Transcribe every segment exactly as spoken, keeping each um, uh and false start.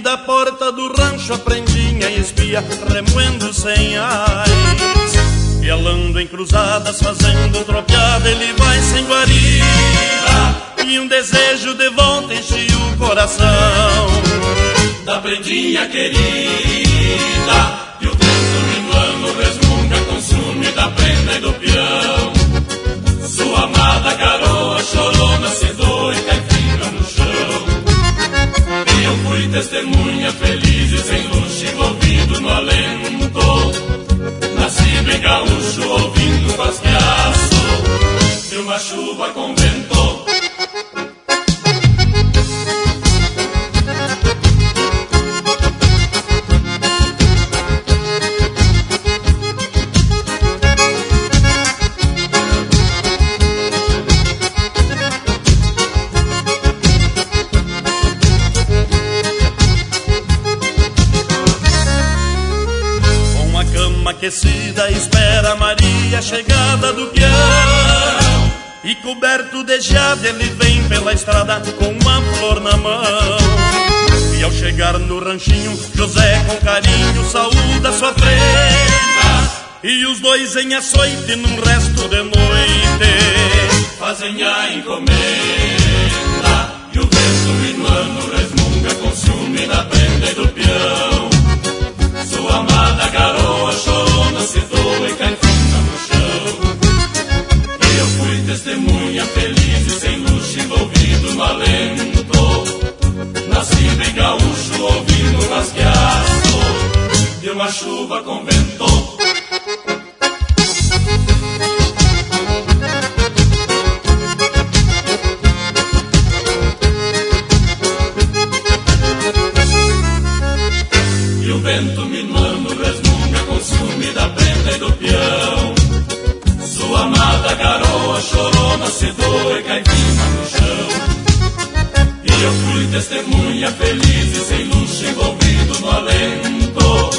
da porta do rancho a prendinha espia, remoendo cenhais. Pialando em cruzadas, fazendo tropiada, ele vai sem guarida, e um desejo de volta enche o coração. Da prendinha querida, e o vento minuano resmunga, consume da prenda e do peão. Sua amada garoa chorona se doe e cai finga no chão. E eu fui testemunha feliz e sem luxo envolvido no alento. Nasci bem gaúcho ouvindo vasqueaço de uma chuva com vento. Aquecida espera Maria, chegada do peão, e coberto de geada ele vem pela estrada com uma flor na mão. E ao chegar no ranchinho, José com carinho saúda sua prenda, e os dois em açoite num resto de noite fazem a encomenda. E o vento minuano resmunga, consume da prenda e do peão. Sua amada garoa chorona se doa e cai funda no chão. E eu fui testemunha feliz e sem luxo envolvido no alento. Nasci bem gaúcho ouvindo rasgueaço de uma chuva com vento. E o vento minuano resmunga, consume da prenda e do peão. Sua amada garoa chorona se doa e cai viva no chão. E eu fui testemunha feliz e sem luxo envolvido no alento.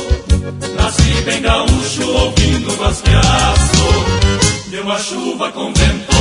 Nasci bem gaúcho ouvindo vasqueaço de uma chuva com vento.